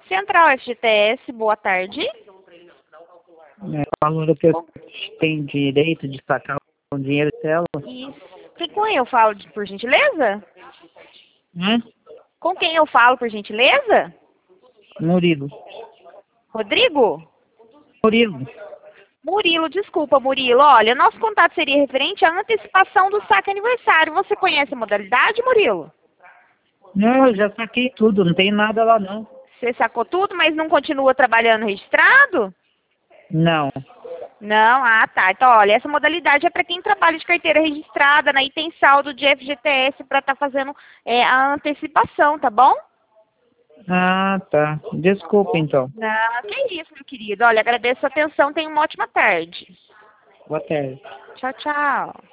Central FGTS, boa tarde. Falando que eu tenho direito de sacar o dinheiro dela. Isso. Com quem eu falo, por gentileza? Hum? Com quem eu falo, por gentileza? Murilo. Rodrigo? Murilo. Murilo, desculpa, Murilo. Olha, nosso contato seria referente à antecipação do saque aniversário. Você conhece a modalidade, Murilo? Não, eu já saquei tudo, não tem nada lá não. Você sacou tudo, mas não continua trabalhando registrado? Não. Não, tá. Então, olha, essa modalidade é para quem trabalha de carteira registrada, né? E tem saldo de FGTS para estar fazendo a antecipação, tá bom? Ah, tá. Desculpa então. Não, que isso, meu querido. Olha, agradeço a atenção. Tenha uma ótima tarde. Boa tarde. Tchau, tchau.